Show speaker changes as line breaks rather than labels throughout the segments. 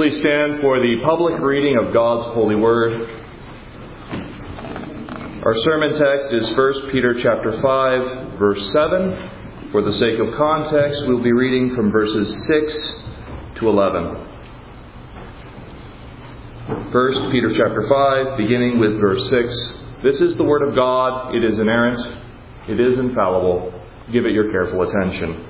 Please stand for the public reading of God's holy word. Our sermon text is 1 Peter chapter 5, verse 7. For the sake of context, we'll be reading from verses 6 to 11. 1 Peter chapter 5, beginning with verse 6. This is the word of God. It is inerrant. It is infallible. Give it your careful attention.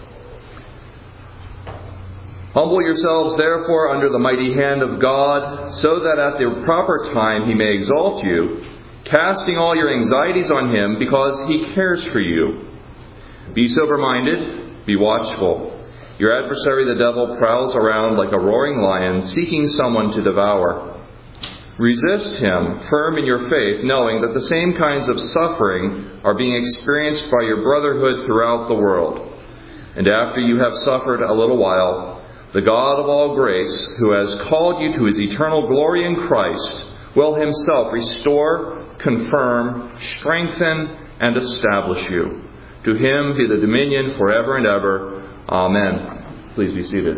Humble yourselves, therefore, under the mighty hand of God, so that at the proper time He may exalt you, casting all your anxieties on Him, because He cares for you. Be sober-minded, be watchful. Your adversary the devil prowls around like a roaring lion, seeking someone to devour. Resist him, firm in your faith, knowing that the same kinds of suffering are being experienced by your brotherhood throughout the world. And after you have suffered a little while, the God of all grace, who has called you to His eternal glory in Christ, will Himself restore, confirm, strengthen, and establish you. To Him be the dominion forever and ever. Amen. Please be seated.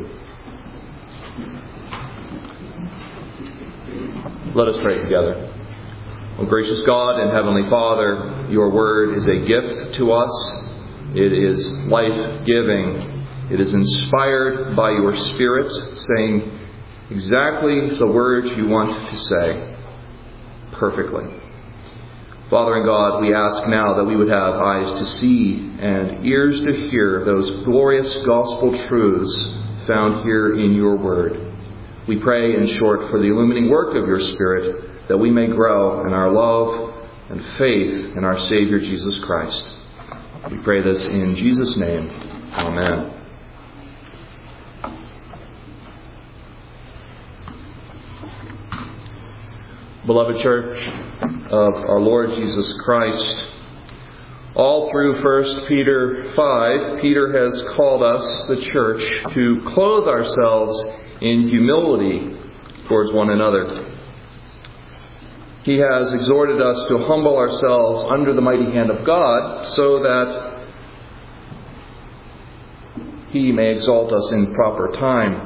Let us pray together. O gracious God and Heavenly Father, Your Word is a gift to us. It is life-giving. It is inspired by Your Spirit, saying exactly the words You want to say perfectly. Father and God, we ask now that we would have eyes to see and ears to hear those glorious gospel truths found here in Your Word. We pray, in short, for the illumining work of Your Spirit, that we may grow in our love and faith in our Savior Jesus Christ. We pray this in Jesus' name. Amen. Beloved Church of our Lord Jesus Christ, all through 1 Peter 5, Peter has called us, the church, to clothe ourselves in humility towards one another. He has exhorted us to humble ourselves under the mighty hand of God so that He may exalt us in proper time.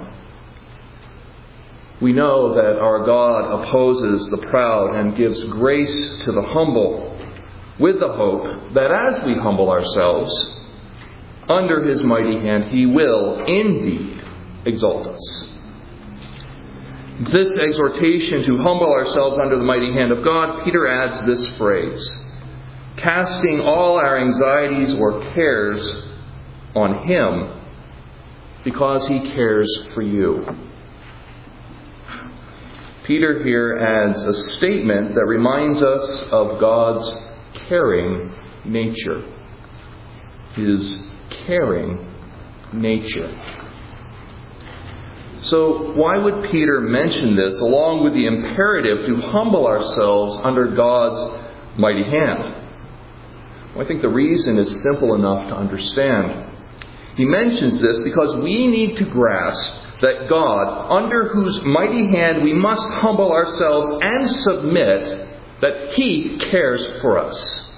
We know that our God opposes the proud and gives grace to the humble, with the hope that as we humble ourselves under His mighty hand, He will indeed exalt us. This exhortation to humble ourselves under the mighty hand of God, Peter adds this phrase, casting all our anxieties or cares on Him, because He cares for you. Peter here adds a statement that reminds us of God's caring nature. His caring nature. So why would Peter mention this along with the imperative to humble ourselves under God's mighty hand? Well, I think the reason is simple enough to understand. He mentions this because we need to grasp that God, under whose mighty hand we must humble ourselves and submit, that He cares for us.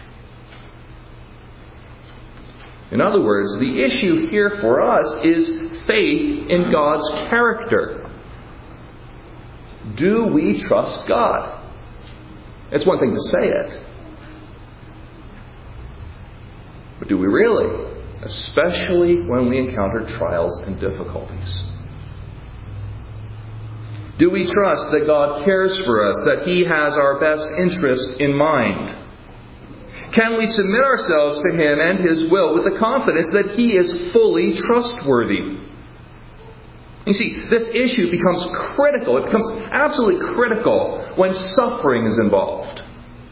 In other words, the issue here for us is faith in God's character. Do we trust God? It's one thing to say it. But do we really? Especially when we encounter trials and difficulties. Do we trust that God cares for us, that He has our best interest in mind? Can we submit ourselves to Him and His will with the confidence that He is fully trustworthy? You see, this issue becomes critical. It becomes absolutely critical when suffering is involved.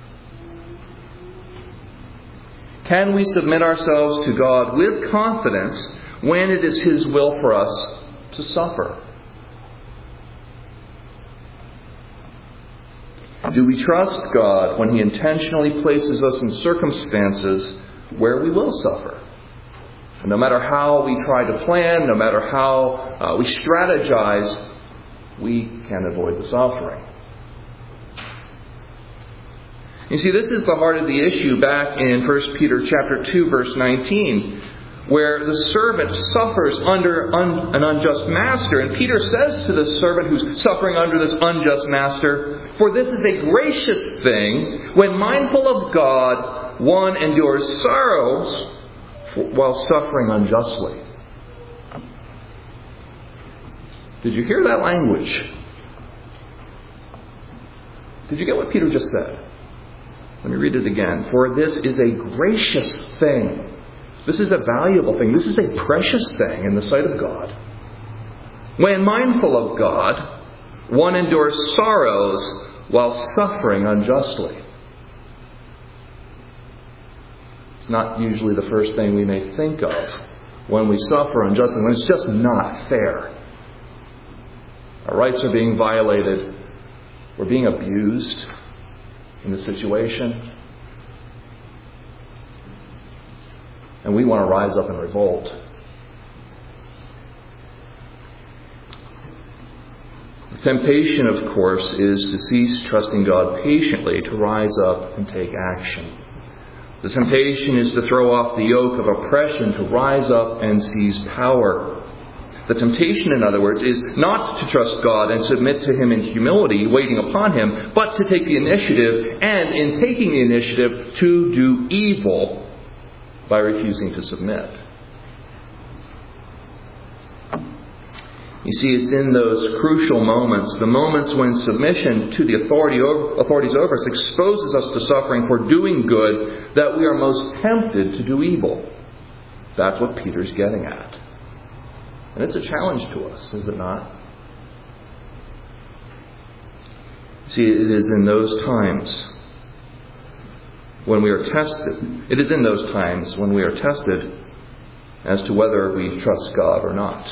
Can we submit ourselves to God with confidence when it is His will for us to suffer? Do we trust God when He intentionally places us in circumstances where we will suffer? And no matter how we try to plan, no matter how we strategize, we can avoid the suffering. You see, this is the heart of the issue back in 1 Peter chapter 2, verse 19. where the servant suffers under an unjust master. And Peter says to the servant who's suffering under this unjust master, "For this is a gracious thing, when mindful of God, one endures sorrows while suffering unjustly." Did you hear that language? Did you get what Peter just said? Let me read it again. "For this is a gracious thing." This is a valuable thing. This is a precious thing in the sight of God. "When mindful of God, one endures sorrows while suffering unjustly." It's not usually the first thing we may think of when we suffer unjustly, when it's just not fair. Our rights are being violated. We're being abused in the situation. And we want to rise up and revolt. The temptation, of course, is to cease trusting God patiently, to rise up and take action. The temptation is to throw off the yoke of oppression, to rise up and seize power. The temptation, in other words, is not to trust God and submit to Him in humility, waiting upon Him, but to take the initiative, and in taking the initiative, to do evil by refusing to submit. You see, it's in those crucial moments, the moments when submission to the authorities over us exposes us to suffering for doing good, that we are most tempted to do evil. That's what Peter's getting at. And it's a challenge to us, is it not? See, it is in those times when we are tested. It is in those times when we are tested as to whether we trust God or not.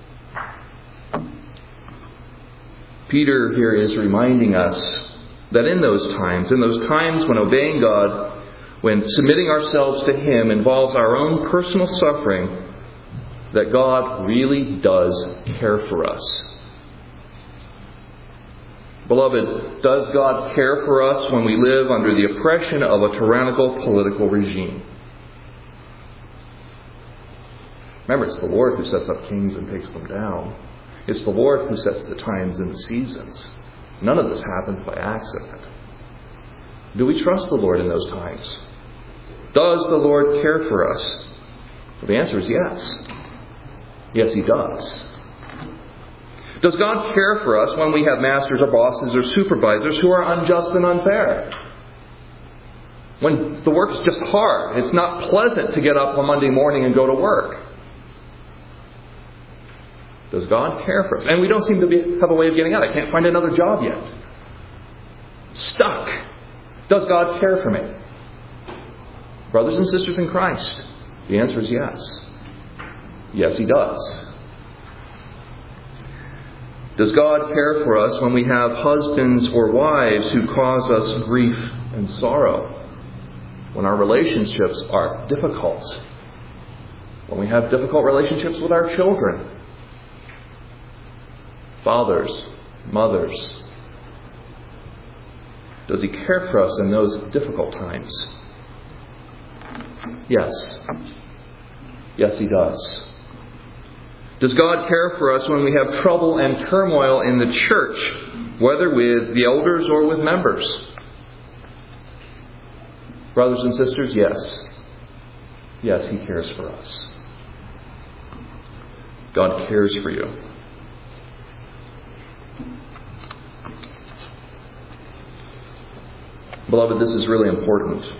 Peter here is reminding us that in those times when obeying God, when submitting ourselves to Him involves our own personal suffering, that God really does care for us. Beloved, does God care for us when we live under the oppression of a tyrannical political regime? Remember, it's the Lord who sets up kings and takes them down. It's the Lord who sets the times and the seasons. None of this happens by accident. Do we trust the Lord in those times? Does the Lord care for us? Well, the answer is yes. Yes, He does. Does God care for us when we have masters or bosses or supervisors who are unjust and unfair? When the work's just hard. It's not pleasant to get up on Monday morning and go to work. Does God care for us? And we don't seem to have a way of getting out. I can't find another job yet. Stuck. Does God care for me? Brothers and sisters in Christ, the answer is yes. Yes, He does. Does God care for us when we have husbands or wives who cause us grief and sorrow? When our relationships are difficult? When we have difficult relationships with our children? Fathers, mothers. Does He care for us in those difficult times? Yes. Yes, He does. Does God care for us when we have trouble and turmoil in the church, whether with the elders or with members? Brothers and sisters, yes. Yes, He cares for us. God cares for you. Beloved, this is really important.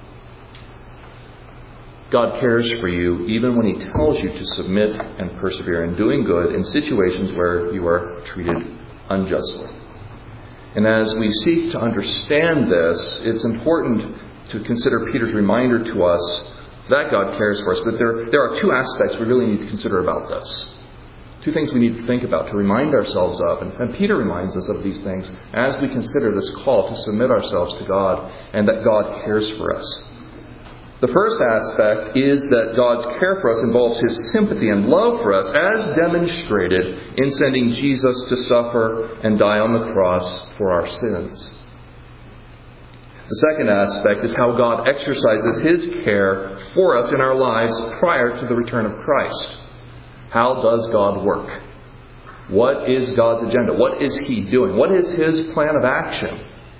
God cares for you even when He tells you to submit and persevere in doing good in situations where you are treated unjustly. And as we seek to understand this, it's important to consider Peter's reminder to us that God cares for us, that there are two aspects we really need to consider about this. Two things we need to think about, to remind ourselves of. And Peter reminds us of these things as we consider this call to submit ourselves to God and that God cares for us. The first aspect is that God's care for us involves His sympathy and love for us, as demonstrated in sending Jesus to suffer and die on the cross for our sins. The second aspect is how God exercises His care for us in our lives prior to the return of Christ. How does God work? What is God's agenda? What is He doing? What is His plan of action?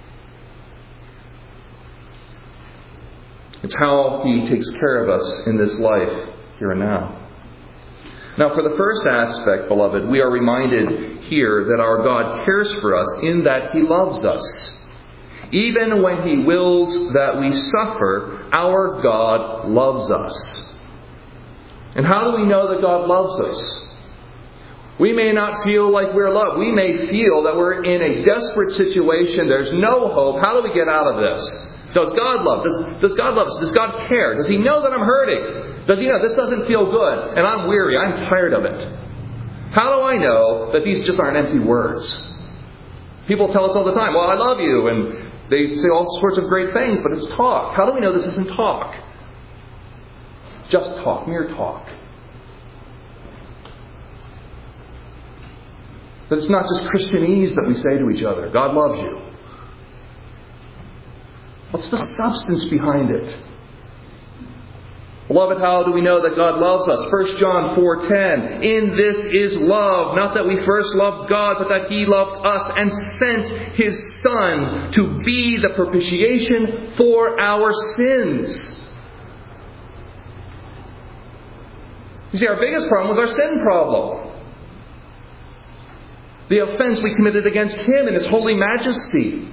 It's how He takes care of us in this life, here and now. Now, for the first aspect, beloved, we are reminded here that our God cares for us in that He loves us. Even when He wills that we suffer, our God loves us. And how do we know that God loves us? We may not feel like we're loved. We may feel that we're in a desperate situation. There's no hope. How do we get out of this? Does God love? Does God love us? Does God care? Does He know that I'm hurting? Does He know this doesn't feel good and I'm weary? I'm tired of it. How do I know that these just aren't empty words? People tell us all the time, well, I love you. And they say all sorts of great things, but it's talk. How do we know this isn't talk? Just talk, mere talk. That it's not just Christianese that we say to each other, God loves you. What's the substance behind it? Beloved, how do we know that God loves us? 1 John 4:10. In this is love, not that we first loved God, but that He loved us and sent His Son to be the propitiation for our sins. You see, our biggest problem was our sin problem. The offense we committed against Him in His holy majesty.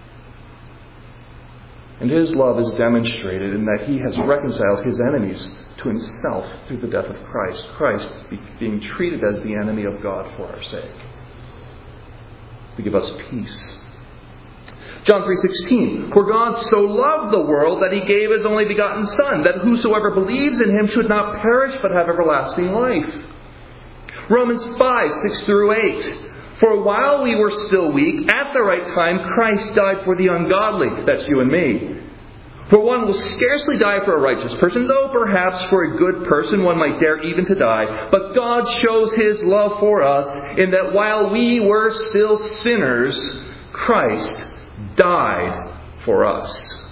And His love is demonstrated in that He has reconciled His enemies to Himself through the death of Christ. Christ being treated as the enemy of God for our sake. To give us peace. John 3:16. For God so loved the world that He gave His only begotten Son, that whosoever believes in Him should not perish but have everlasting life. Romans 5:6-8. For while we were still weak, at the right time, Christ died for the ungodly. That's you and me. For one will scarcely die for a righteous person, though perhaps for a good person one might dare even to die. But God shows His love for us in that while we were still sinners, Christ died for us.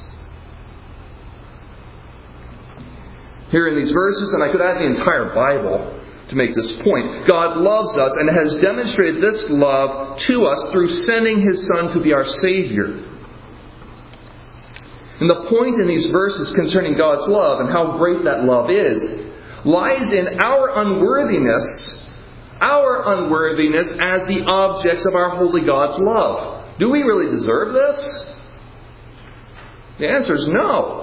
Here in these verses, and I could add the entire Bible, to make this point, God loves us and has demonstrated this love to us through sending His Son to be our Savior. And the point in these verses concerning God's love and how great that love is lies in our unworthiness as the objects of our holy God's love. Do we really deserve this? The answer is no.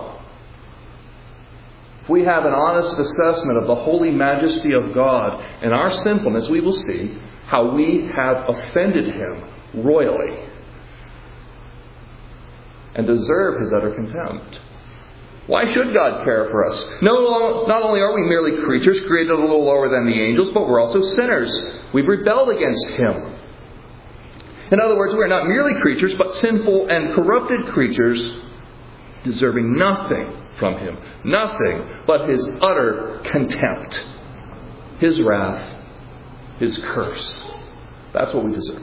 If we have an honest assessment of the holy majesty of God and our sinfulness, we will see how we have offended Him royally and deserve His utter contempt. Why should God care for us? Not only are we merely creatures created a little lower than the angels, but we're also sinners. We've rebelled against Him. In other words, we're not merely creatures, but sinful and corrupted creatures, deserving nothing from Him. Nothing but His utter contempt. His wrath. His curse. That's what we deserve.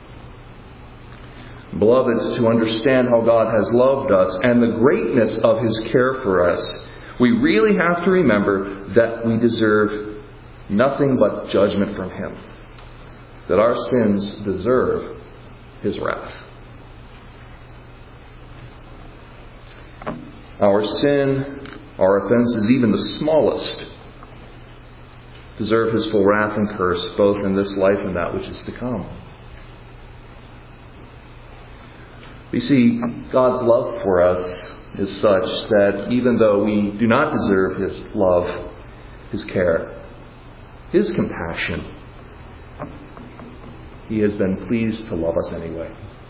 Beloved, to understand how God has loved us and the greatness of His care for us, we really have to remember that we deserve nothing but judgment from Him. That our sins deserve His wrath. Our sin, our offenses, even the smallest, deserve His full wrath and curse, both in this life and that which is to come. We see God's love for us is such that even though we do not deserve His love, His care, His compassion, He has been pleased to love us anyway.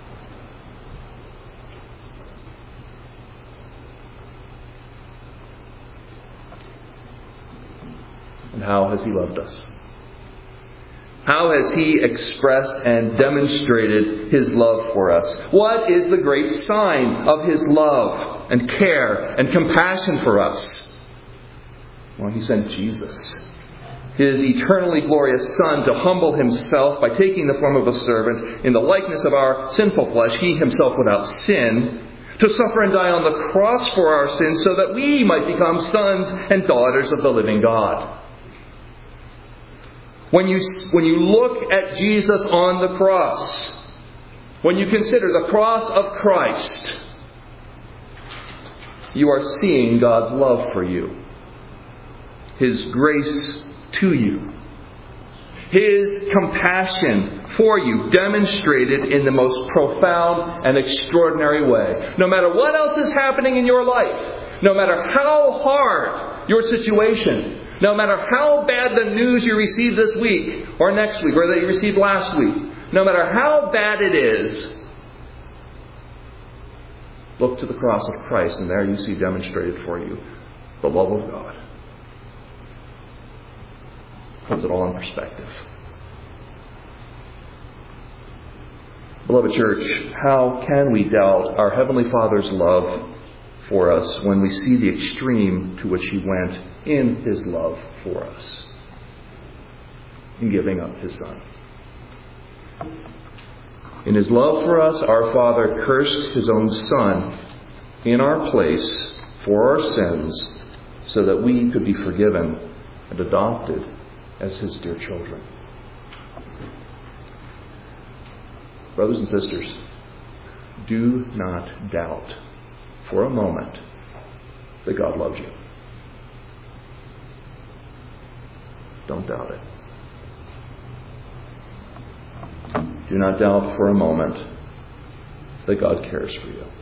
And how has He loved us? How has He expressed and demonstrated His love for us? What is the great sign of His love and care and compassion for us? Well, He sent Jesus, His eternally glorious Son, to humble Himself by taking the form of a servant in the likeness of our sinful flesh, He Himself without sin, to suffer and die on the cross for our sins so that we might become sons and daughters of the living God. When you look at Jesus on the cross, when you consider the cross of Christ, you are seeing God's love for you, His grace to you, His compassion for you demonstrated in the most profound and extraordinary way. No matter what else is happening in your life, no matter how hard your situation, no matter how bad the news you received this week or next week or that you received last week, no matter how bad it is, look to the cross of Christ, and there you see demonstrated for you the love of God. Puts it all in perspective. Beloved church, how can we doubt our Heavenly Father's love for us when we see the extreme to which He went in His love for us, in giving up His Son? In His love for us, our Father cursed His own Son in our place for our sins so that we could be forgiven and adopted as His dear children. Brothers and sisters, do not doubt for a moment that God loves you. Don't doubt it. Do not doubt for a moment that God cares for you.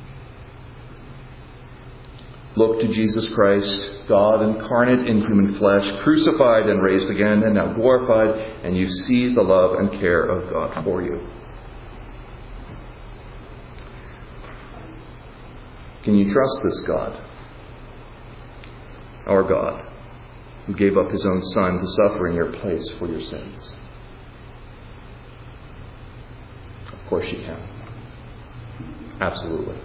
Look to Jesus Christ, God incarnate in human flesh, crucified and raised again, and now glorified, and you see the love and care of God for you. Can you trust this God? Our God, who gave up His own Son to suffer in your place for your sins. Of course you can. Absolutely.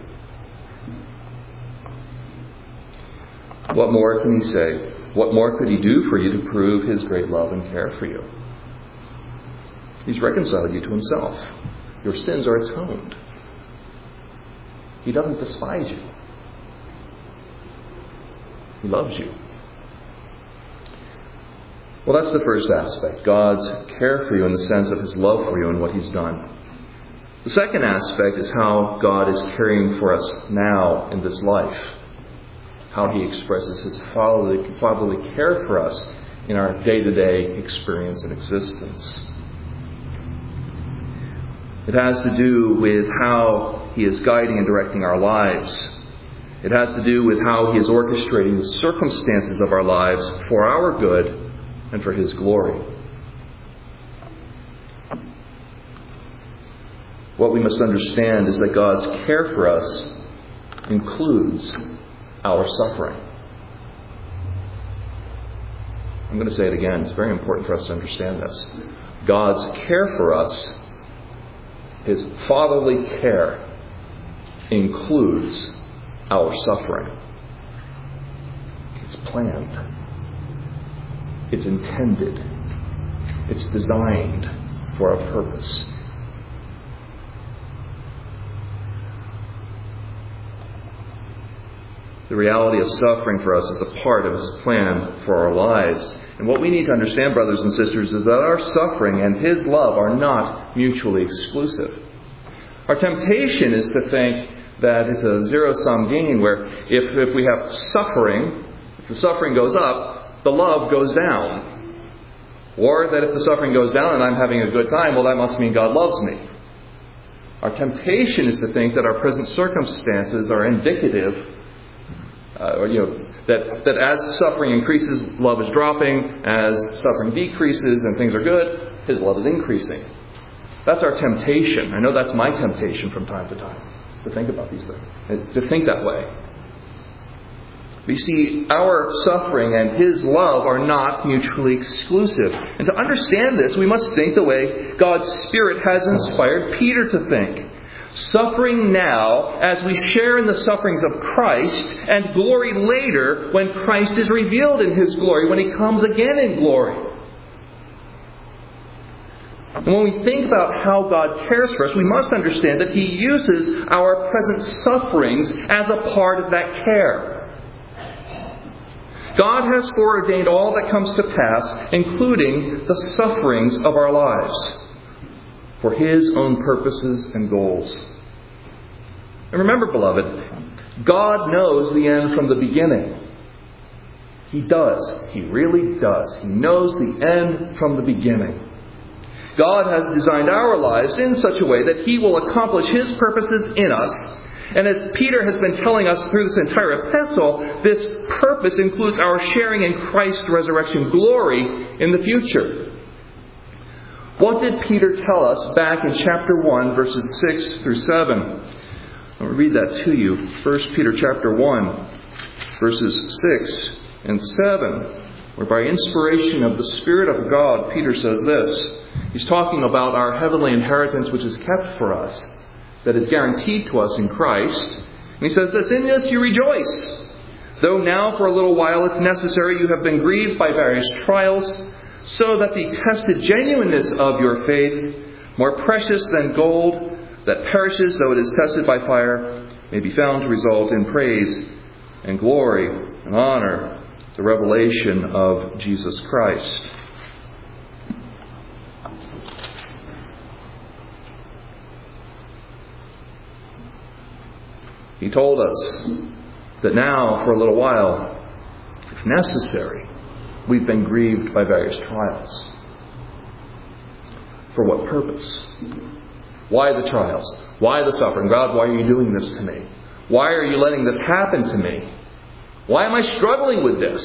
What more can He say? What more could He do for you to prove His great love and care for you? He's reconciled you to Himself. Your sins are atoned. He doesn't despise you. He loves you. Well, that's the first aspect. God's care for you in the sense of His love for you and what He's done. The second aspect is how God is caring for us now in this life. How He expresses His fatherly care for us in our day-to-day experience and existence. It has to do with how He is guiding and directing our lives. It has to do with how He is orchestrating the circumstances of our lives for our good and for His glory. What we must understand is that God's care for us includes our suffering. I'm going to say it again. It's very important for us to understand this. God's care for us, His fatherly care, includes our suffering. It's planned. It's intended. It's designed for a purpose. The reality of suffering for us is a part of His plan for our lives. And what we need to understand, brothers and sisters, is that our suffering and His love are not mutually exclusive. Our temptation is to think that it's a zero-sum game where if we have suffering, if the suffering goes up, the love goes down. Or that if the suffering goes down and I'm having a good time, well, that must mean God loves me. Our temptation is to think that our present circumstances are indicative that as suffering increases, love is dropping. As suffering decreases and things are good, His love is increasing. That's our temptation. I know that's my temptation from time to time, to think about these things, to think that way. But you see, our suffering and His love are not mutually exclusive. And to understand this, we must think the way God's Spirit has inspired Peter to think. Suffering now as we share in the sufferings of Christ, and glory later when Christ is revealed in His glory, when He comes again in glory. And when we think about how God cares for us, we must understand that He uses our present sufferings as a part of that care. God has foreordained all that comes to pass, including the sufferings of our lives, for His own purposes and goals. And remember, beloved, God knows the end from the beginning. He does. He really does. He knows the end from the beginning. God has designed our lives in such a way that He will accomplish His purposes in us. And as Peter has been telling us through this entire epistle, this purpose includes our sharing in Christ's resurrection glory in the future. What did Peter tell us back in chapter 1, verses 6 through 7? I'll read that to you. 1 Peter chapter 1, verses 6 and 7, where by inspiration of the Spirit of God, Peter says this. He's talking about our heavenly inheritance which is kept for us, that is guaranteed to us in Christ. And he says this, "In this you rejoice, though now for a little while, if necessary, you have been grieved by various trials, so that the tested genuineness of your faith, more precious than gold, that perishes though it is tested by fire, may be found to result in praise and glory and honor, the revelation of Jesus Christ." He told us that now, for a little while, if necessary, we've been grieved by various trials. For what purpose? Why the trials? Why the suffering? God, why are you doing this to me? Why are you letting this happen to me? Why am I struggling with this?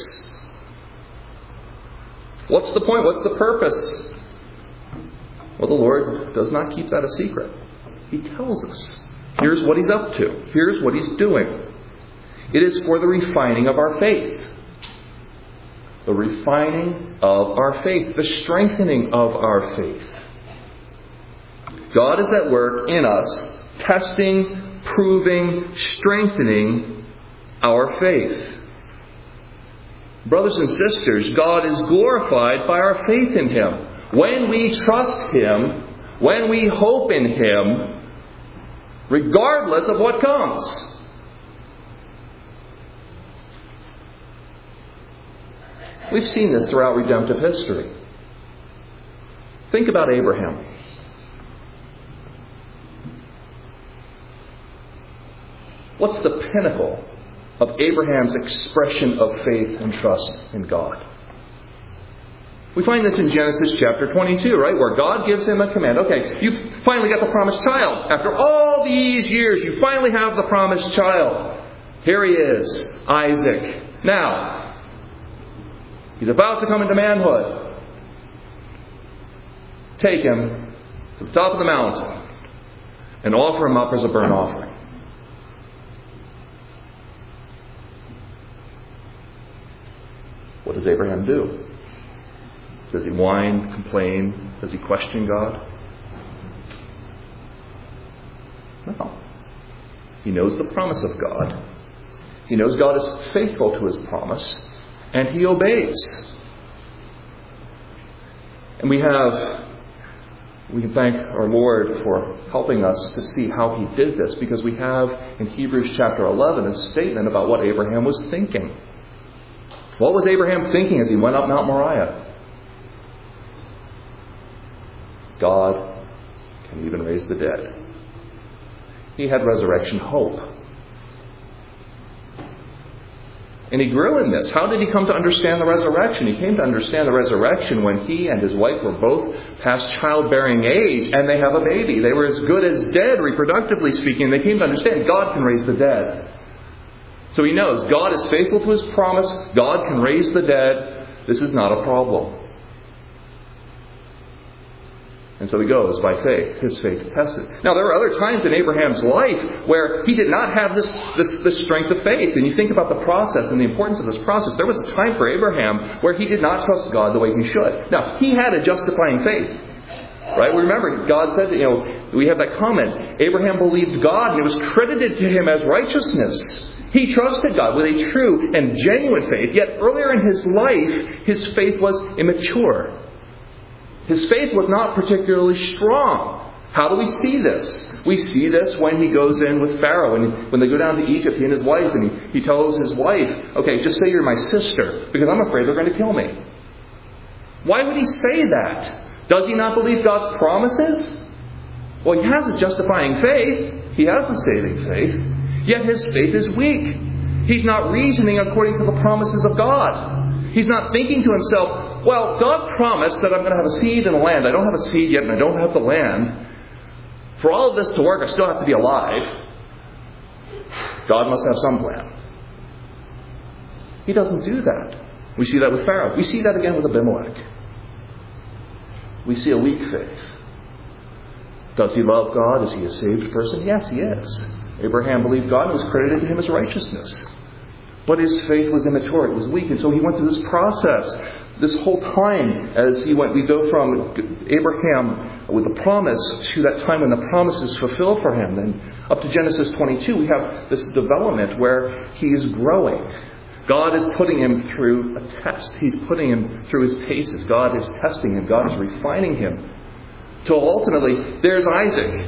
What's the point? What's the purpose? Well, the Lord does not keep that a secret. He tells us. Here's what He's up to. Here's what He's doing. It is for the refining of our faith. The refining of our faith. The strengthening of our faith. God is at work in us, testing, proving, strengthening our faith. Brothers and sisters, God is glorified by our faith in Him. When we trust Him, when we hope in Him, regardless of what comes. We've seen this throughout redemptive history. Think about Abraham. What's the pinnacle of Abraham's expression of faith and trust in God? We find this in Genesis chapter 22, right? Where God gives him a command. Okay, you've finally got the promised child. After all these years, you finally have the promised child. Here he is, Isaac. Now, he's about to come into manhood. Take him to the top of the mountain and offer him up as a burnt offering. What does Abraham do? Does he whine, complain? Does he question God? No. He knows the promise of God. He knows God is faithful to His promise. And he obeys. And we can thank our Lord for helping us to see how He did this. Because we have in Hebrews chapter 11 a statement about what Abraham was thinking. What was Abraham thinking as he went up Mount Moriah? God can even raise the dead. He had resurrection hope. And he grew in this. How did he come to understand the resurrection? He came to understand the resurrection when he and his wife were both past childbearing age and they have a baby. They were as good as dead, reproductively speaking. They came to understand God can raise the dead. So he knows God is faithful to His promise. God can raise the dead. This is not a problem. And so he goes by faith, his faith tested. Now, there were other times in Abraham's life where he did not have this strength of faith. And you think about the process and the importance of this process. There was a time for Abraham where he did not trust God the way he should. Now, he had a justifying faith. Right? We remember, God said that, we have that comment. Abraham believed God and it was credited to him as righteousness. He trusted God with a true and genuine faith. Yet earlier in his life, his faith was immature. His faith was not particularly strong. How do we see this? We see this when he goes in with Pharaoh. And when they go down to Egypt, he and his wife, and he tells his wife, okay, just say you're my sister, because I'm afraid they're going to kill me. Why would he say that? Does he not believe God's promises? Well, he has a justifying faith. He has a saving faith. Yet his faith is weak. He's not reasoning according to the promises of God. He's not thinking to himself, well, God promised that I'm going to have a seed in the land. I don't have a seed yet, and I don't have the land. For all of this to work, I still have to be alive. God must have some plan. He doesn't do that. We see that with Pharaoh. We see that again with Abimelech. We see a weak faith. Does he love God? Is he a saved person? Yes, he is. Abraham believed God and was credited to him as righteousness. But his faith was immature. It was weak. And so he went through this process. This whole time as he went, we go from Abraham with the promise to that time when the promise is fulfilled for him. Then up to Genesis 22, we have this development where he is growing. God is putting him through a test. He's putting him through his paces. God is testing him. God is refining him. Till ultimately, there's Isaac.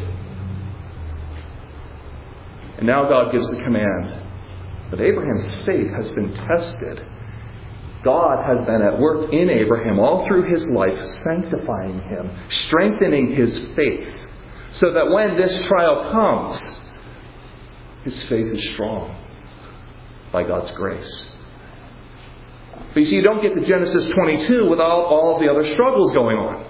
And now God gives the command. But Abraham's faith has been tested. God has been at work in Abraham all through his life, sanctifying him, strengthening his faith, so that when this trial comes, his faith is strong by God's grace. But you see, you don't get to Genesis 22 without all of the other struggles going on.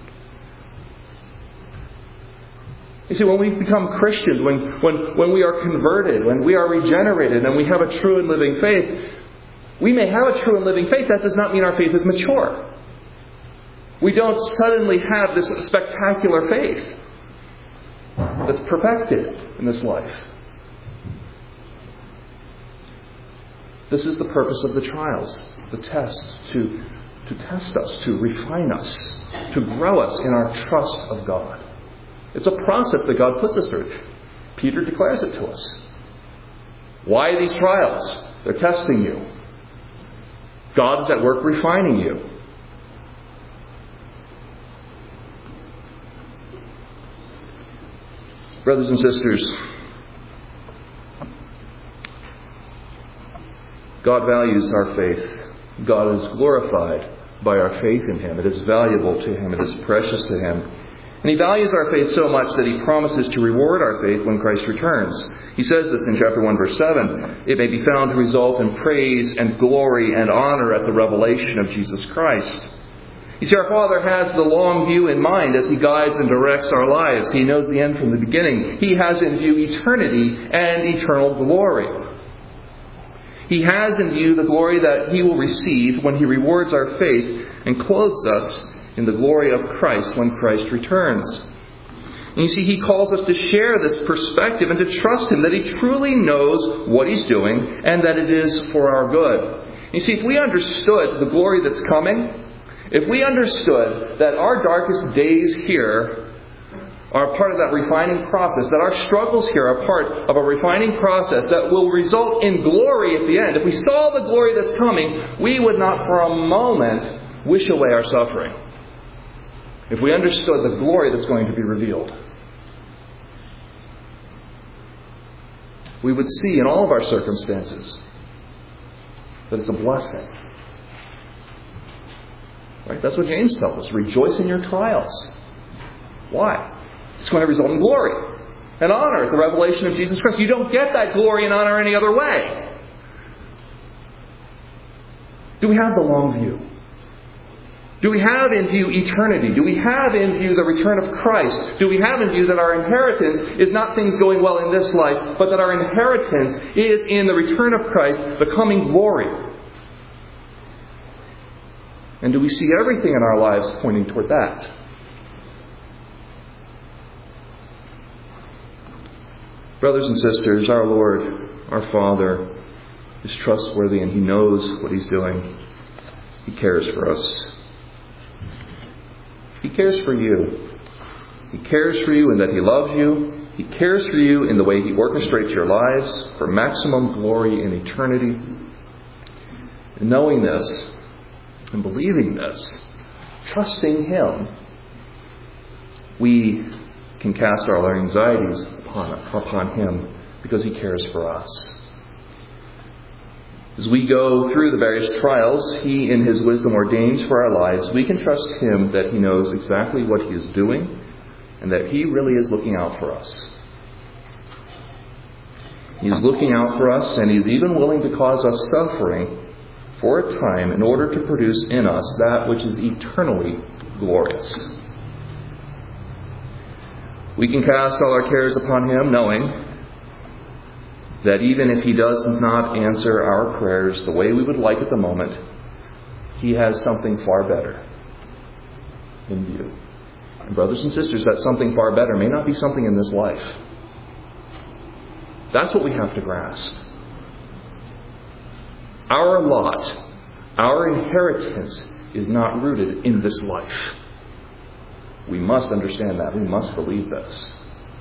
You see, when we become Christians, when we are converted, when we are regenerated, and we have a true and living faith, we may have a true and living faith. That does not mean our faith is mature. We don't suddenly have this spectacular faith that's perfected in this life. This is the purpose of the trials, the tests, to test us, to refine us, to grow us in our trust of God. It's a process that God puts us through. Peter declares it to us. Why these trials? They're testing you. God is at work refining you. Brothers and sisters, God values our faith. God is glorified by our faith in Him. It is valuable to Him. It is precious to Him. And He values our faith so much that He promises to reward our faith when Christ returns. He says this in chapter 1, verse 7. It may be found to result in praise and glory and honor at the revelation of Jesus Christ. You see, our Father has the long view in mind as He guides and directs our lives. He knows the end from the beginning. He has in view eternity and eternal glory. He has in view the glory that He will receive when He rewards our faith and clothes us in the glory of Christ when Christ returns. And you see, He calls us to share this perspective and to trust Him that He truly knows what He's doing and that it is for our good. And you see, if we understood the glory that's coming, if we understood that our darkest days here are part of that refining process, that our struggles here are part of a refining process that will result in glory at the end. If we saw the glory that's coming, we would not for a moment wish away our suffering. If we understood the glory that's going to be revealed, we would see in all of our circumstances that it's a blessing. Right? That's what James tells us. Rejoice in your trials. Why? It's going to result in glory and honor at the revelation of Jesus Christ. You don't get that glory and honor any other way. Do we have the long view? Do we have in view eternity? Do we have in view the return of Christ? Do we have in view that our inheritance is not things going well in this life, but that our inheritance is in the return of Christ, the coming glory? And do we see everything in our lives pointing toward that? Brothers and sisters, our Lord, our Father, is trustworthy and He knows what He's doing. He cares for us. He cares for you. He cares for you in that He loves you. He cares for you in the way He orchestrates your lives for maximum glory in eternity. And knowing this and believing this, trusting Him, we can cast all our anxieties upon Him because He cares for us. As we go through the various trials He in His wisdom ordains for our lives, we can trust Him that He knows exactly what He is doing and that He really is looking out for us. He is looking out for us, and He is even willing to cause us suffering for a time in order to produce in us that which is eternally glorious. We can cast all our cares upon Him, knowing that even if He does not answer our prayers the way we would like at the moment, He has something far better in view. And brothers and sisters, that something far better may not be something in this life. That's what we have to grasp. Our lot, our inheritance, is not rooted in this life. We must understand that. We must believe this.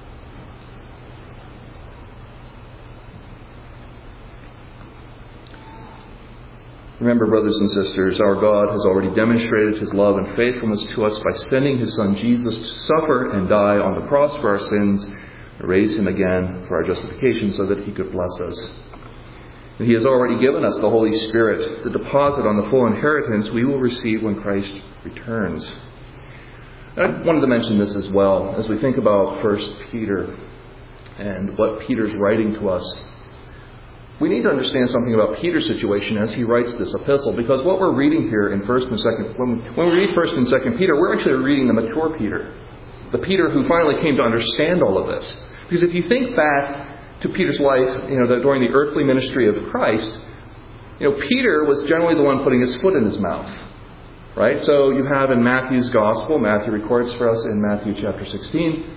Remember, brothers and sisters, our God has already demonstrated His love and faithfulness to us by sending His Son Jesus to suffer and die on the cross for our sins, and raise Him again for our justification so that He could bless us. And He has already given us the Holy Spirit, the deposit on the full inheritance we will receive when Christ returns. And I wanted to mention this as well as we think about 1 Peter and what Peter's writing to us. We need to understand something about Peter's situation as he writes this epistle, because what we're reading here in 1st and 2nd, when we read 1st and 2nd Peter, we're actually reading the mature Peter, the Peter who finally came to understand all of this. Because if you think back to Peter's life, during the earthly ministry of Christ, Peter was generally the one putting his foot in his mouth, right? So you have in Matthew's Gospel, Matthew records for us in Matthew chapter 16,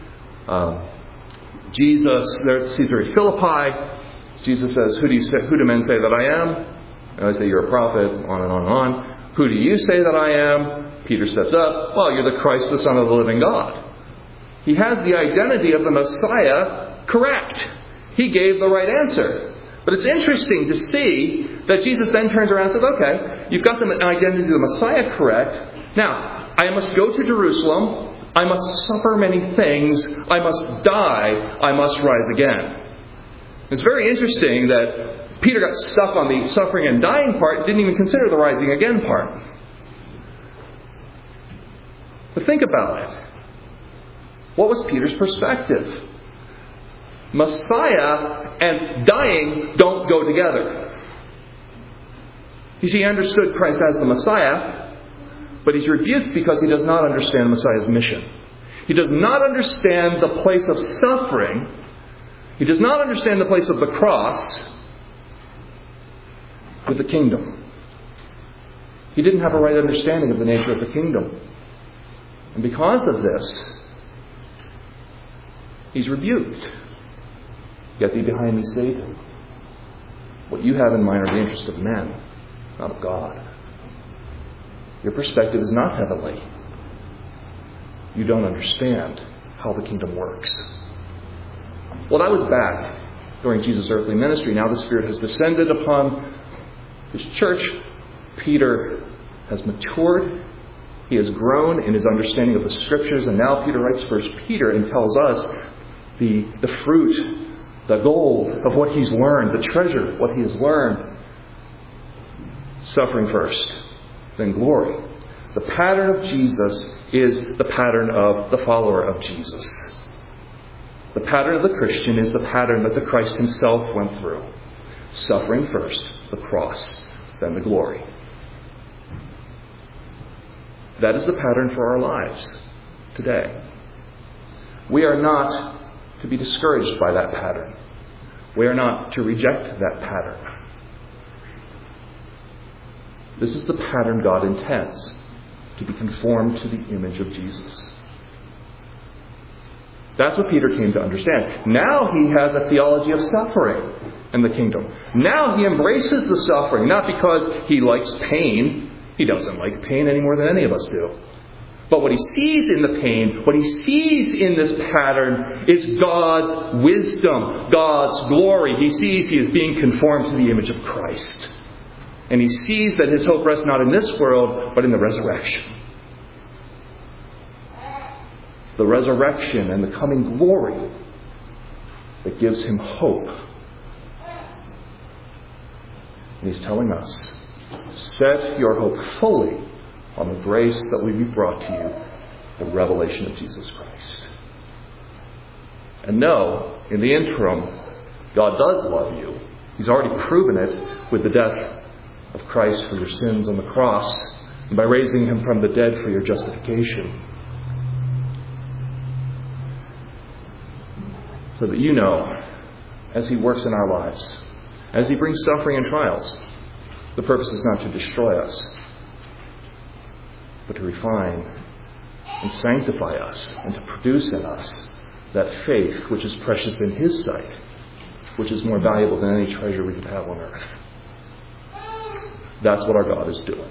Jesus, there at Caesarea Philippi, Jesus says, who do men say that I am? And I say, you're a prophet, on and on and on. Who do you say that I am? Peter steps up, well, you're the Christ, the Son of the living God. He has the identity of the Messiah correct. He gave the right answer. But it's interesting to see that Jesus then turns around and says, okay, you've got the identity of the Messiah correct. Now, I must go to Jerusalem. I must suffer many things. I must die. I must rise again. It's very interesting that Peter got stuck on the suffering and dying part, didn't even consider the rising again part. But think about it. What was Peter's perspective? Messiah and dying don't go together. You see, he understood Christ as the Messiah, but he's rebuked because he does not understand Messiah's mission. He does not understand the place of suffering. He does not understand the place of the cross with the kingdom. He didn't have a right understanding of the nature of the kingdom. And because of this, he's rebuked. Get thee behind me, Satan. What you have in mind are the interests of men, not of God. Your perspective is not heavenly. You don't understand how the kingdom works. Well, that was back during Jesus' earthly ministry. Now the Spirit has descended upon His church. Peter has matured. He has grown in his understanding of the Scriptures. And now Peter writes 1 Peter and tells us the fruit, the gold of what he's learned, the treasure of what he has learned. Suffering first, then glory. The pattern of Jesus is the pattern of the follower of Jesus. The pattern of the Christian is the pattern that the Christ Himself went through. Suffering first, the cross, then the glory. That is the pattern for our lives today. We are not to be discouraged by that pattern. We are not to reject that pattern. This is the pattern God intends, to be conformed to the image of Jesus. That's what Peter came to understand. Now he has a theology of suffering in the kingdom. Now he embraces the suffering, not because he likes pain. He doesn't like pain any more than any of us do. But what he sees in the pain, what he sees in this pattern is God's wisdom, God's glory. He sees he is being conformed to the image of Christ. And he sees that his hope rests not in this world, but in the resurrection. the resurrection and the coming glory that gives him hope. And he's telling us, set your hope fully on the grace that will be brought to you, the revelation of Jesus Christ. And know, in the interim, God does love you. He's already proven it with the death of Christ for your sins on the cross, and by raising him from the dead for your justification. So that you know, as he works in our lives, as he brings suffering and trials, the purpose is not to destroy us, but to refine and sanctify us and to produce in us that faith which is precious in his sight, which is more valuable than any treasure we could have on earth. That's what our God is doing.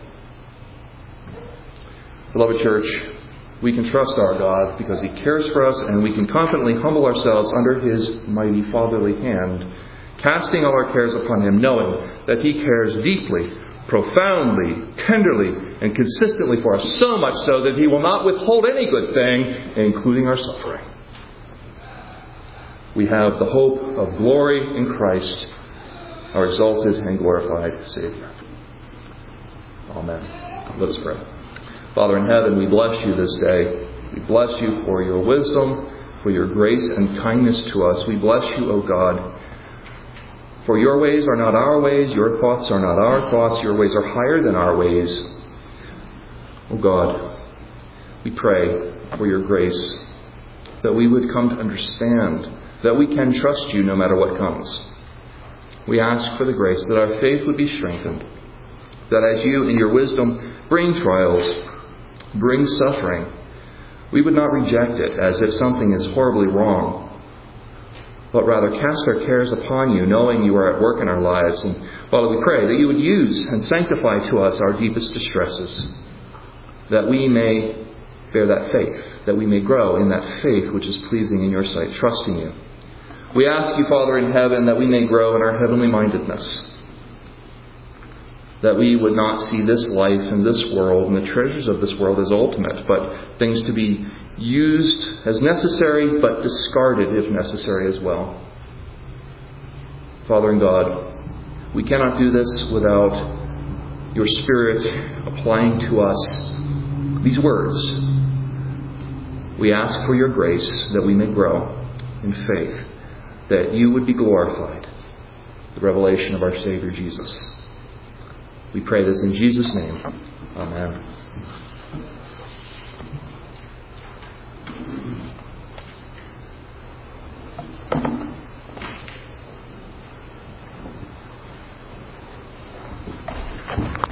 Beloved church, we can trust our God because he cares for us, and we can confidently humble ourselves under his mighty fatherly hand, casting all our cares upon him, knowing that he cares deeply, profoundly, tenderly, and consistently for us, so much so that he will not withhold any good thing, including our suffering. We have the hope of glory in Christ, our exalted and glorified Savior. Amen. Let us pray. Father in heaven, we bless you this day. We bless you for your wisdom, for your grace and kindness to us. We bless you, O God. For your ways are not our ways, your thoughts are not our thoughts, your ways are higher than our ways. O God, we pray for your grace, that we would come to understand that we can trust you no matter what comes. We ask for the grace that our faith would be strengthened, that as you in your wisdom bring trials, bring suffering, we would not reject it as if something is horribly wrong, but rather cast our cares upon you, knowing you are at work in our lives. And Father, we pray that you would use and sanctify to us our deepest distresses, that we may bear that faith, that we may grow in that faith which is pleasing in your sight, trusting you. We ask you, Father in heaven, that we may grow in our heavenly mindedness, that we would not see this life and this world and the treasures of this world as ultimate, but things to be used as necessary, but discarded if necessary as well. Father and God, we cannot do this without your Spirit applying to us these words. We ask for your grace that we may grow in faith, that you would be glorified, the revelation of our Savior Jesus. We pray this in Jesus' name. Amen.